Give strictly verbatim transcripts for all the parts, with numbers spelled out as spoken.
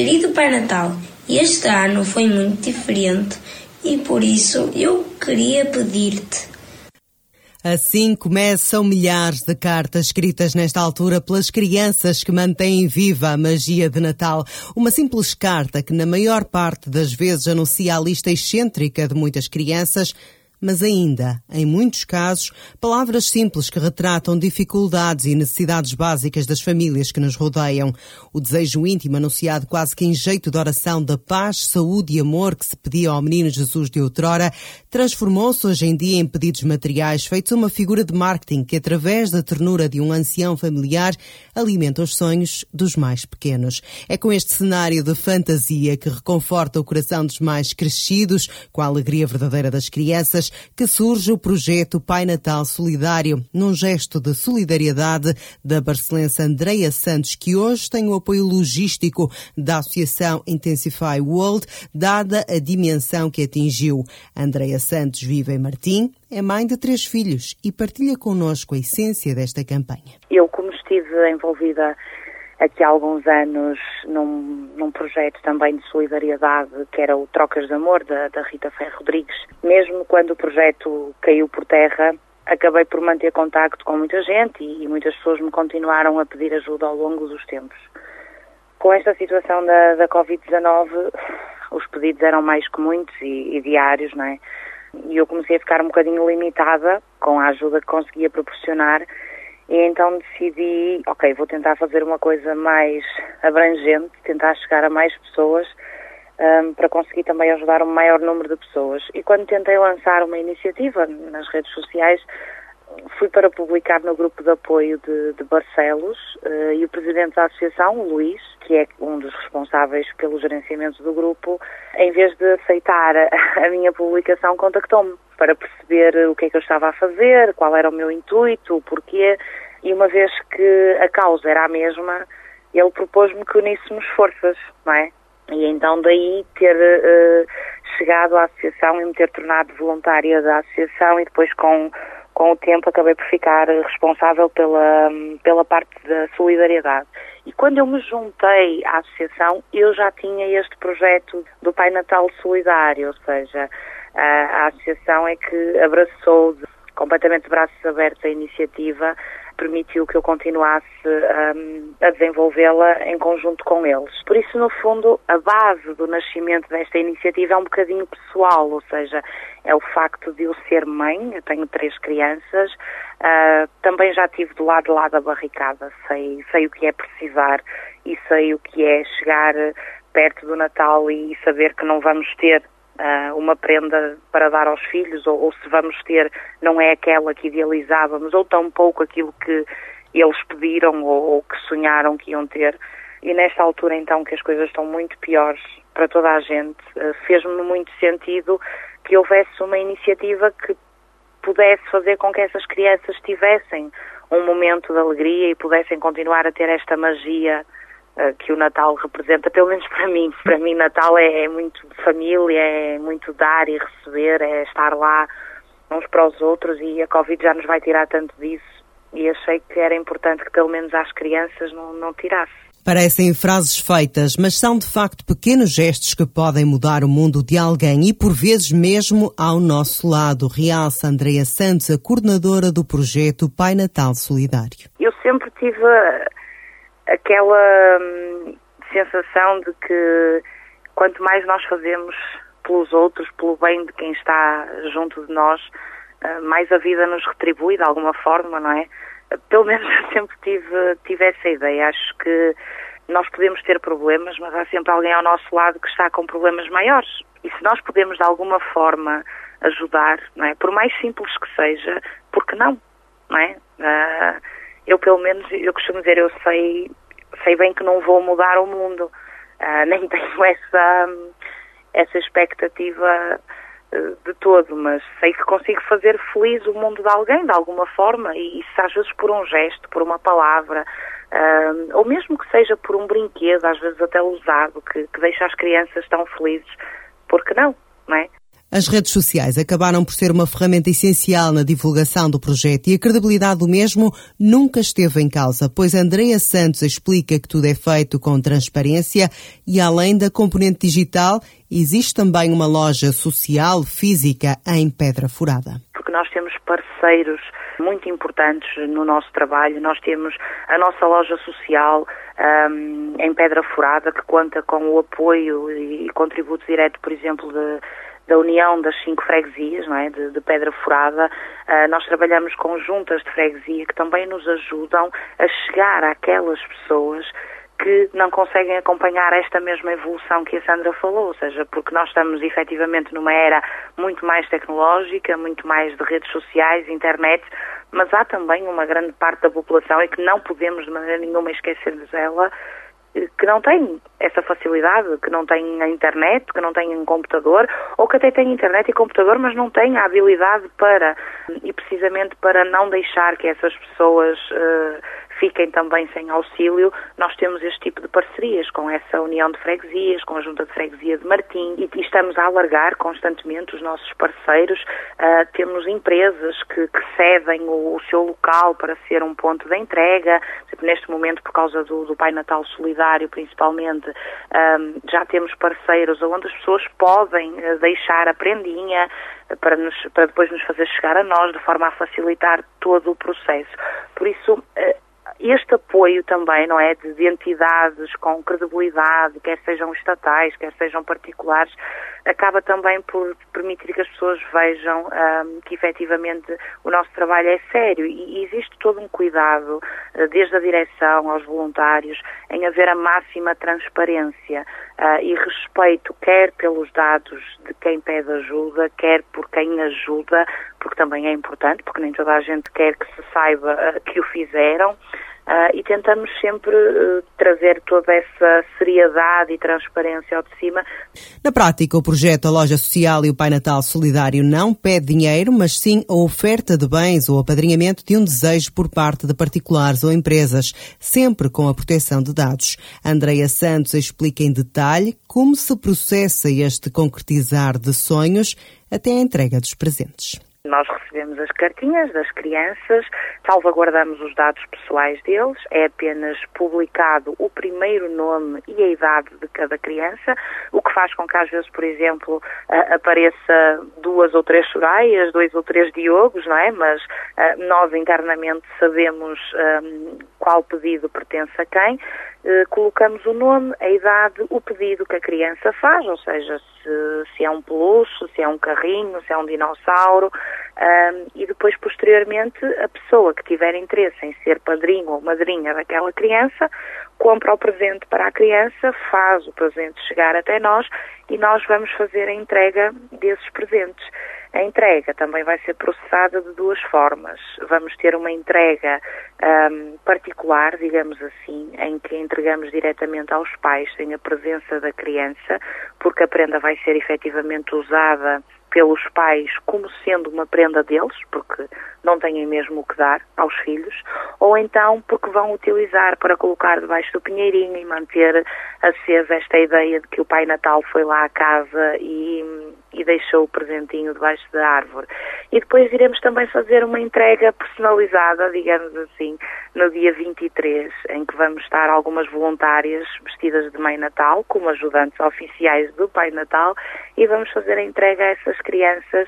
Querido Pai Natal, este ano foi muito diferente e por isso eu queria pedir-te. Assim começam milhares de cartas escritas nesta altura pelas crianças que mantêm viva a magia de Natal. Uma simples carta que na maior parte das vezes anuncia a lista excêntrica de muitas crianças, mas ainda, em muitos casos, palavras simples que retratam dificuldades e necessidades básicas das famílias que nos rodeiam. O desejo íntimo anunciado quase que em jeito de oração da paz, saúde e amor que se pedia ao menino Jesus de outrora, transformou-se hoje em dia em pedidos materiais feitos uma figura de marketing que, através da ternura de um ancião familiar, alimenta os sonhos dos mais pequenos. É com este cenário de fantasia que reconforta o coração dos mais crescidos, com a alegria verdadeira das crianças, que surge o projeto Pai Natal Solidário, num gesto de solidariedade da barcelense Andreia Santos, que hoje tem o apoio logístico da Associação Intensify World, dada a dimensão que atingiu. Andreia Santos vive em Martim, é mãe de três filhos e partilha connosco a essência desta campanha. Eu, como estive envolvida aqui há alguns anos num, num projeto também de solidariedade, que era o Trocas de Amor, da, da Rita Ferro Rodrigues. Mesmo quando o projeto caiu por terra, acabei por manter contacto com muita gente e, e muitas pessoas me continuaram a pedir ajuda ao longo dos tempos. Com esta situação da, da covid dezanove, os pedidos eram mais que muitos e, e diários, não é? E eu comecei a ficar um bocadinho limitada com a ajuda que conseguia proporcionar. E então decidi, ok, vou tentar fazer uma coisa mais abrangente, tentar chegar a mais pessoas um, para conseguir também ajudar um maior número de pessoas. E quando tentei lançar uma iniciativa nas redes sociais, fui para publicar no grupo de apoio de, de Barcelos uh, e o presidente da associação, o Luís, que é um dos responsáveis pelo gerenciamento do grupo, em vez de aceitar a, a minha publicação, contactou-me para perceber o que é que eu estava a fazer, qual era o meu intuito, o porquê, e uma vez que a causa era a mesma, ele propôs-me que uníssemos forças, não é? E então daí ter uh, chegado à associação e me ter tornado voluntária da associação e depois com, com o tempo acabei por ficar responsável pela, pela parte da solidariedade. E quando eu me juntei à associação, eu já tinha este projeto do Pai Natal Solidário, ou seja, a, a associação é que abraçou de, completamente de braços abertos a iniciativa, permitiu que eu continuasse um, a desenvolvê-la em conjunto com eles. Por isso, no fundo, a base do nascimento desta iniciativa é um bocadinho pessoal, ou seja, é o facto de eu ser mãe, eu tenho três crianças, uh, também já estive do lado de lá da barricada, sei, sei o que é precisar e sei o que é chegar perto do Natal e saber que não vamos ter Uh, uma prenda para dar aos filhos, ou, ou se vamos ter, não é aquela que idealizávamos, ou tão pouco aquilo que eles pediram ou, ou que sonharam que iam ter. E nesta altura, então, que as coisas estão muito piores para toda a gente, uh, fez-me muito sentido que houvesse uma iniciativa que pudesse fazer com que essas crianças tivessem um momento de alegria e pudessem continuar a ter esta magia que o Natal representa, pelo menos para mim. Para mim, Natal é, é muito família, é muito dar e receber, é estar lá uns para os outros, e a Covid já nos vai tirar tanto disso, e achei que era importante que pelo menos às crianças não, não tirasse. Parecem frases feitas, mas são de facto pequenos gestos que podem mudar o mundo de alguém e por vezes mesmo ao nosso lado, realça Andreia Santos, a coordenadora do projeto Pai Natal Solidário. Eu sempre tive aquela hum, sensação de que quanto mais nós fazemos pelos outros, pelo bem de quem está junto de nós, uh, mais a vida nos retribui de alguma forma, não é? Uh, pelo menos eu sempre tive, tive essa ideia. Acho que nós podemos ter problemas, mas há sempre alguém ao nosso lado que está com problemas maiores. E se nós podemos de alguma forma ajudar, não é? Por mais simples que seja, por que não? Não é? Uh, eu pelo menos, eu costumo dizer, eu sei, sei bem que não vou mudar o mundo, uh, nem tenho essa, essa expectativa uh, de todo, mas sei que consigo fazer feliz o mundo de alguém, de alguma forma, e isso às vezes por um gesto, por uma palavra, uh, ou mesmo que seja por um brinquedo, às vezes até usado, que, que deixa as crianças tão felizes, porque não, não é? As redes sociais acabaram por ser uma ferramenta essencial na divulgação do projeto e a credibilidade do mesmo nunca esteve em causa, pois Andreia Santos explica que tudo é feito com transparência e, além da componente digital, existe também uma loja social física em Pedra Furada. Porque nós temos parceiros muito importantes no nosso trabalho. Nós temos a nossa loja social um, em Pedra Furada, que conta com o apoio e contributo direto, por exemplo, de da União das Cinco Freguesias, não é? de, de Pedra Furada. Uh, nós trabalhamos com juntas de freguesia que também nos ajudam a chegar àquelas pessoas que não conseguem acompanhar esta mesma evolução que a Sandra falou, ou seja, porque nós estamos efetivamente numa era muito mais tecnológica, muito mais de redes sociais, internet, mas há também uma grande parte da população, e que não podemos de maneira nenhuma esquecer dela, que não tem essa facilidade, que não tem a internet, que não tem um computador, ou que até tem internet e computador, mas não tem a habilidade para, e precisamente para não deixar que essas pessoas uh, fiquem também sem auxílio, nós temos este tipo de parcerias com essa União de Freguesias, com a Junta de Freguesia de Martim, e, e estamos a alargar constantemente os nossos parceiros. Uh, temos empresas que, que cedem o, o seu local para ser um ponto de entrega. Neste momento, por causa do, do Pai Natal Solidário, principalmente, um, já temos parceiros onde as pessoas podem uh, deixar a prendinha uh, para, nos, para depois nos fazer chegar a nós, de forma a facilitar todo o processo. Por isso, uh, este apoio também, não é, de, de entidades com credibilidade, quer sejam estatais, quer sejam particulares, acaba também por permitir que as pessoas vejam um, que efetivamente o nosso trabalho é sério, e existe todo um cuidado, uh, desde a direção aos voluntários, em haver a máxima transparência uh, e respeito, quer pelos dados de quem pede ajuda, quer por quem ajuda, porque também é importante, porque nem toda a gente quer que se saiba uh, que o fizeram. Uh, e tentamos sempre uh, trazer toda essa seriedade e transparência ao de cima. Na prática, o projeto A Loja Social e o Pai Natal Solidário não pede dinheiro, mas sim a oferta de bens ou apadrinhamento de um desejo por parte de particulares ou empresas, sempre com a proteção de dados. Andreia Santos explica em detalhe como se processa este concretizar de sonhos até a entrega dos presentes. Nós recebemos as cartinhas das crianças, salvaguardamos os dados pessoais deles, é apenas publicado o primeiro nome e a idade de cada criança, o que faz com que às vezes, por exemplo, apareça duas ou três Soraias, dois ou três Diogos, não é? Mas nós internamente sabemos um, qual pedido pertence a quem. Uh, colocamos o nome, a idade, o pedido que a criança faz, ou seja, se, se é um peluche, se é um carrinho, se é um dinossauro, um, e depois, posteriormente, a pessoa que tiver interesse em ser padrinho ou madrinha daquela criança, compra o presente para a criança, faz o presente chegar até nós e nós vamos fazer a entrega desses presentes. A entrega também vai ser processada de duas formas. Vamos ter uma entrega um, particular, digamos assim, em que entregamos diretamente aos pais, sem a presença da criança, porque a prenda vai ser efetivamente usada pelos pais como sendo uma prenda deles, porque não têm mesmo o que dar aos filhos, ou então porque vão utilizar para colocar debaixo do pinheirinho e manter acesa esta ideia de que o Pai Natal foi lá à casa e, e deixou o presentinho debaixo da árvore. E depois iremos também fazer uma entrega personalizada, digamos assim, no dia vinte e três, em que vamos estar algumas voluntárias vestidas de Mãe Natal, como ajudantes oficiais do Pai Natal, e vamos fazer a entrega a essas crianças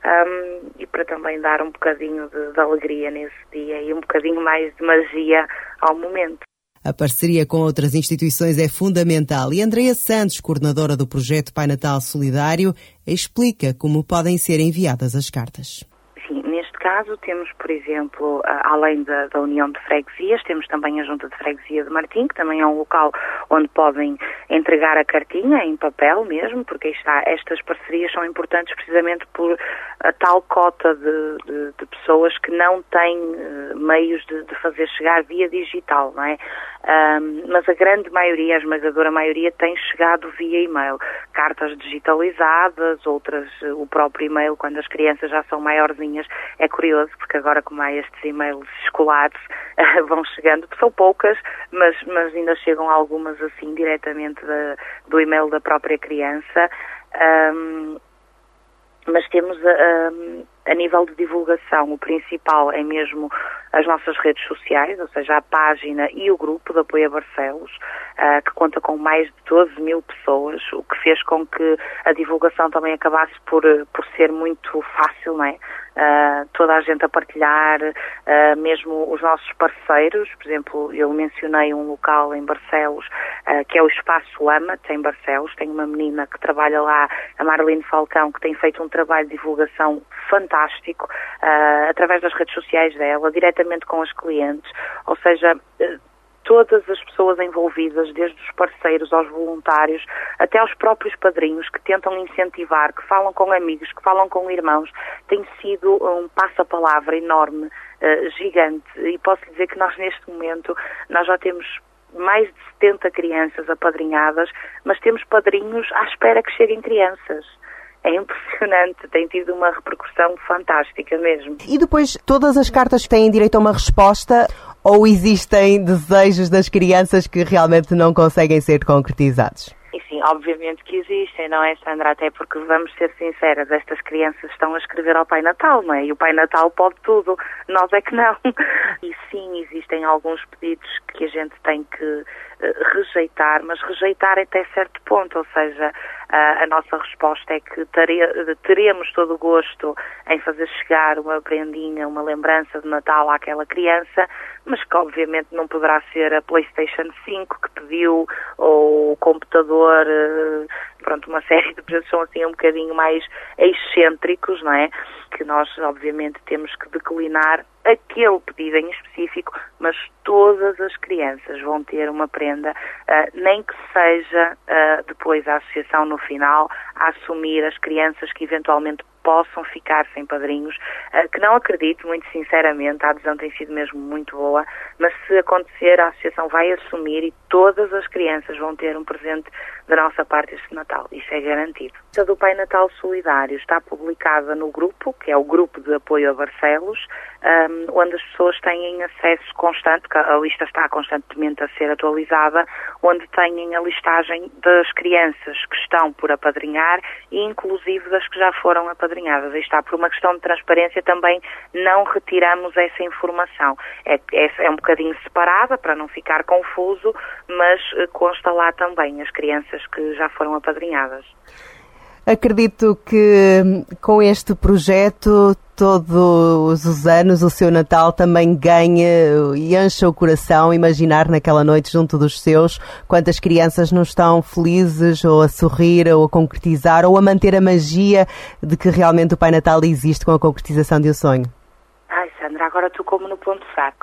um, e para também dar um bocadinho de, de alegria nesse dia e um bocadinho mais de magia ao momento. A parceria com outras instituições é fundamental e Andreia Santos, coordenadora do projeto Pai Natal Solidário, explica como podem ser enviadas as cartas. Sim, neste caso temos, por exemplo, além da, da União de Freguesias, temos também a Junta de Freguesia de Martim, que também é um local onde podem entregar a cartinha em papel mesmo, porque aí está, estas parcerias são importantes precisamente por a tal cota de, de, de pessoas que não têm uh, meios de, de fazer chegar via digital, não é? Um, mas a grande maioria, a esmagadora maioria, tem chegado via e-mail. Cartas digitalizadas, outras, o próprio e-mail, quando as crianças já são maiorzinhas. É curioso, porque agora como há estes e-mails escolares, uh, vão chegando, são poucas, mas, mas ainda chegam algumas assim, diretamente da, do e-mail da própria criança. Um, mas temos a, a nível de divulgação, o principal é mesmo as nossas redes sociais, ou seja, a página e o grupo de apoio a Barcelos, uh, que conta com mais de doze mil pessoas, o que fez com que a divulgação também acabasse por, por ser muito fácil, não é? Uh, toda a gente a partilhar, uh, mesmo os nossos parceiros, por exemplo, eu mencionei um local em Barcelos, uh, que é o Espaço Ama, em Barcelos, tem uma menina que trabalha lá, a Marlene Falcão, que tem feito um trabalho de divulgação fantástico, uh, através das redes sociais dela, diretamente com os clientes, ou seja, uh, todas as pessoas envolvidas, desde os parceiros aos voluntários, até aos próprios padrinhos que tentam incentivar, que falam com amigos, que falam com irmãos, tem sido um passa-palavra enorme, uh, gigante, e posso dizer que nós neste momento, nós já temos mais de setenta crianças apadrinhadas, mas temos padrinhos à espera que cheguem crianças. É impressionante, tem tido uma repercussão fantástica mesmo. E depois, todas as cartas têm direito a uma resposta ou existem desejos das crianças que realmente não conseguem ser concretizados? E sim, obviamente que existem, não é, Sandra? Até porque, vamos ser sinceras, estas crianças estão a escrever ao Pai Natal, não é? E o Pai Natal pode tudo, nós é que não. E sim, existem alguns pedidos que a gente tem que uh, rejeitar, mas rejeitar até certo ponto, ou seja, uh, a nossa resposta é que tare- teremos todo o gosto em fazer chegar uma prendinha, uma lembrança de Natal àquela criança, mas que obviamente não poderá ser a PlayStation cinco que pediu, ou o computador, pronto, uma série de presentes são assim um bocadinho mais excêntricos, não é? Que nós obviamente temos que declinar aquele pedido em específico, mas todas as crianças vão ter uma prenda, uh, nem que seja uh, depois a associação no final a assumir as crianças que eventualmente possam ficar sem padrinhos, uh, que não acredito, muito sinceramente, a adesão tem sido mesmo muito boa, mas se acontecer, a associação vai assumir e todas as crianças vão ter um presente da nossa parte este Natal, isso é garantido. A do Pai Natal Solidário está publicada no grupo, que é o Grupo de Apoio a Barcelos, um, onde as pessoas têm acesso constante, que a lista está constantemente a ser atualizada, onde têm a listagem das crianças que estão por apadrinhar e inclusive das que já foram apadrinhadas. Aí está, por uma questão de transparência também não retiramos essa informação. É, é, é um bocadinho separada para não ficar confuso, mas consta lá também as crianças que já foram apadrinhadas. Acredito que com este projeto, todos os anos, o seu Natal também ganha e enche o coração. Imaginar naquela noite junto dos seus quantas crianças não estão felizes ou a sorrir ou a concretizar ou a manter a magia de que realmente o Pai Natal existe com a concretização de um sonho. Ai, Sandra, agora tu como no ponto fraco.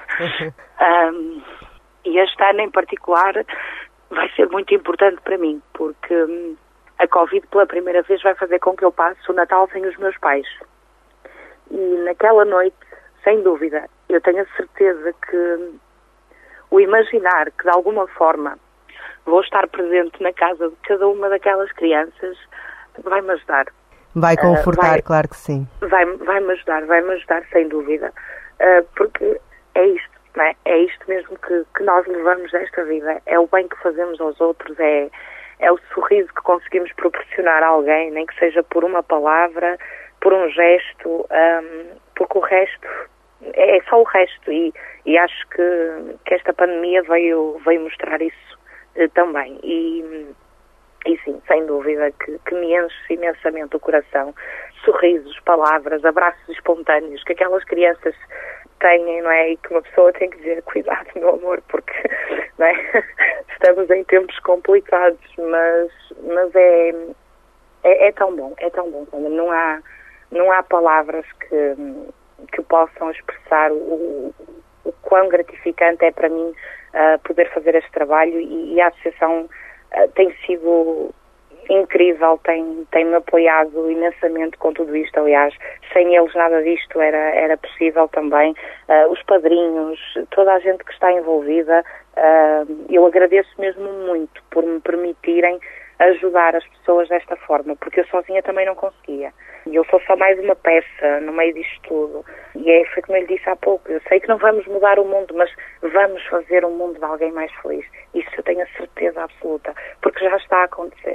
um, e este ano em particular vai ser muito importante para mim, porque um, a Covid pela primeira vez vai fazer com que eu passe o Natal sem os meus pais. E naquela noite, sem dúvida, eu tenho a certeza que o imaginar que de alguma forma vou estar presente na casa de cada uma daquelas crianças vai-me ajudar. Vai confortar, uh, vai, claro que sim. Vai, vai-me ajudar, vai-me ajudar sem dúvida. Uh, porque é isto, não é? É isto mesmo que, que nós levamos desta vida. É o bem que fazemos aos outros, é... É o sorriso que conseguimos proporcionar a alguém, nem que seja por uma palavra, por um gesto, um, porque o resto, é só o resto. E, e acho que, que esta pandemia veio, veio mostrar isso uh, também. E, e sim, sem dúvida, que, que me enche imensamente o coração. Sorrisos, palavras, abraços espontâneos, que aquelas crianças têm, não é? E que uma pessoa tem que dizer, cuidado, meu amor, porque não é? Estamos em tempos complicados, mas, mas é, é, é tão bom, é tão bom. Não há, não há palavras que, que possam expressar o, o quão gratificante é para mim uh, poder fazer este trabalho e, e a associação uh, tem sido incrível, tem, tem-me apoiado imensamente com tudo isto. Aliás, sem eles nada disto era, era possível também. Uh, os padrinhos, toda a gente que está envolvida, uh, eu agradeço mesmo muito por me permitirem ajudar as pessoas desta forma, porque eu sozinha também não conseguia. E eu sou só mais uma peça no meio disto tudo. E é foi como eu lhe disse há pouco, eu sei que não vamos mudar o mundo, mas vamos fazer um mundo de alguém mais feliz. Isso eu tenho a certeza absoluta, porque já está a acontecer.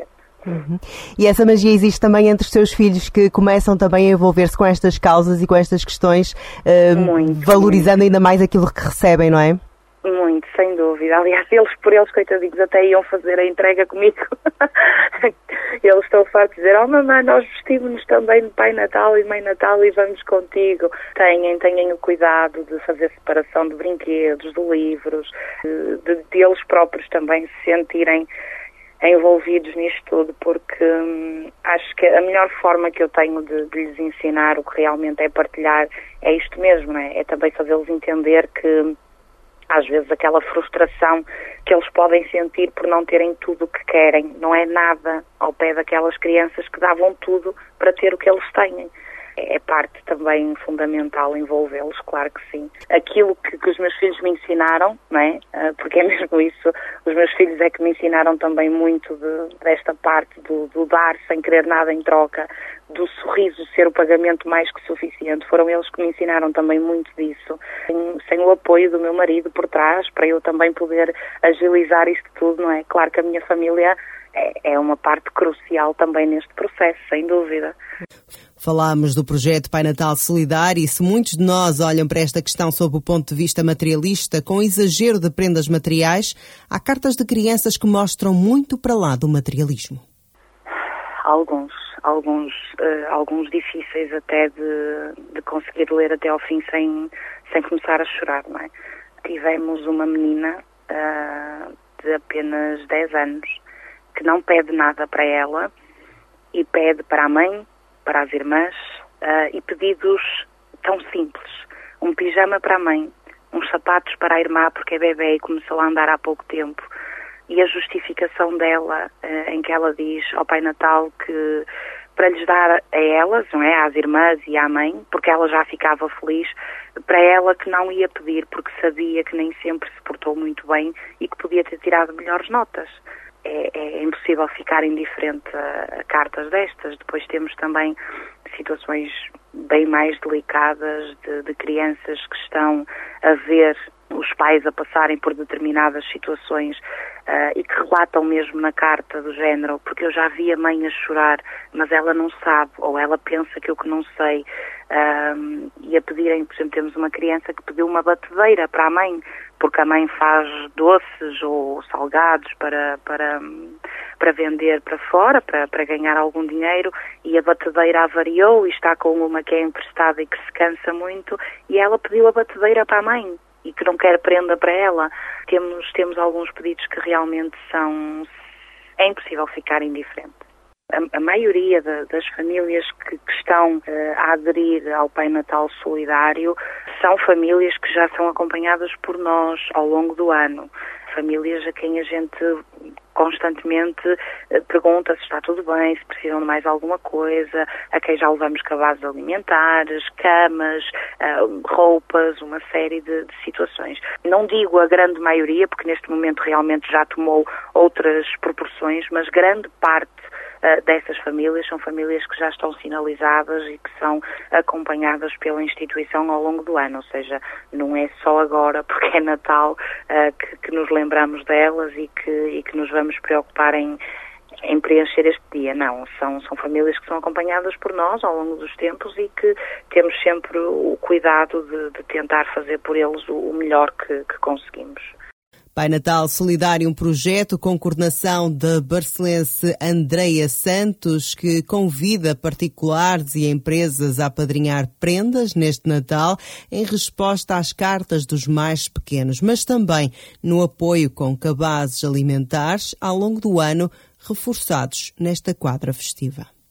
Uhum. E essa magia existe também entre os seus filhos, que começam também a envolver-se com estas causas e com estas questões, uh, muito, valorizando muito. Ainda mais aquilo que recebem, não é? Muito, sem dúvida. Aliás, eles por eles, coitadinhos, até iam fazer a entrega comigo. Eles estão fartos de dizer, oh mamãe, nós vestimos-nos também de Pai Natal e Mãe Natal e vamos contigo. Tenham, tenham o cuidado de fazer separação de brinquedos, de livros, de, de eles próprios também se sentirem envolvidos nisto tudo, porque hum, acho que a melhor forma que eu tenho de, de lhes ensinar o que realmente é partilhar é isto mesmo, não é? É também fazê-los entender que às vezes aquela frustração que eles podem sentir por não terem tudo o que querem não é nada ao pé daquelas crianças que davam tudo para ter o que eles têm. É parte também fundamental envolvê-los, claro que sim. Aquilo que, que os meus filhos me ensinaram, não é? Porque é mesmo isso, os meus filhos é que me ensinaram também muito de, desta parte do, do dar sem querer nada em troca, do sorriso ser o pagamento mais que suficiente. Foram eles que me ensinaram também muito disso. Sem, sem o apoio do meu marido por trás, para eu também poder agilizar isto tudo, não é? Claro que a minha família é, é uma parte crucial também neste processo, sem dúvida. Falámos do projeto Pai Natal Solidário e se muitos de nós olham para esta questão sob o ponto de vista materialista, com exagero de prendas materiais, há cartas de crianças que mostram muito para lá do materialismo. Alguns, alguns, uh, alguns difíceis até de, de conseguir ler até ao fim sem, sem começar a chorar, não é? Tivemos uma menina uh, de apenas dez anos que não pede nada para ela e pede para a mãe, para as irmãs, uh, e pedidos tão simples. Um pijama para a mãe, uns sapatos para a irmã porque é bebê e começou a andar há pouco tempo. E a justificação dela, uh, em que ela diz ao Pai Natal que para lhes dar a elas, não é, às irmãs e à mãe, porque ela já ficava feliz, para ela que não ia pedir porque sabia que nem sempre se portou muito bem e que podia ter tirado melhores notas. É, é impossível ficar indiferente a, a cartas destas. Depois temos também situações bem mais delicadas de, de crianças que estão a ver os pais a passarem por determinadas situações uh, e que relatam mesmo na carta do género, porque eu já vi a mãe a chorar, mas ela não sabe, ou ela pensa que eu que não sei, uh, e a pedirem, por exemplo, temos uma criança que pediu uma batedeira para a mãe, porque a mãe faz doces ou salgados para, para, para vender para fora, para, para ganhar algum dinheiro, e a batedeira avariou e está com uma que é emprestada e que se cansa muito, e ela pediu a batedeira para a mãe e que não quer prenda para ela. Temos, temos alguns pedidos que realmente são... é impossível ficar indiferente. A, a maioria de, das famílias que, que estão uh, a aderir ao Pai Natal Solidário são famílias que já são acompanhadas por nós ao longo do ano. Famílias a quem a gente constantemente uh, pergunta se está tudo bem, se precisam de mais alguma coisa, a quem já levamos cabazes alimentares, camas, uh, roupas, uma série de, de situações. Não digo a grande maioria, porque neste momento realmente já tomou outras proporções, mas grande parte uh, dessas famílias são famílias que já estão sinalizadas e que são acompanhadas pela instituição ao longo do ano, ou seja, não é só agora, porque é Natal, uh, que, que nos lembramos delas e que, e que nos vamos preocupar em, em preencher este dia. Não, são, são famílias que são acompanhadas por nós ao longo dos tempos e que temos sempre o cuidado de, de tentar fazer por eles o, o melhor que, que conseguimos. Pai Natal Solidário, um projeto com coordenação da barcelense Andreia Santos, que convida particulares e empresas a apadrinhar prendas neste Natal em resposta às cartas dos mais pequenos, mas também no apoio com cabazes alimentares ao longo do ano, reforçados nesta quadra festiva.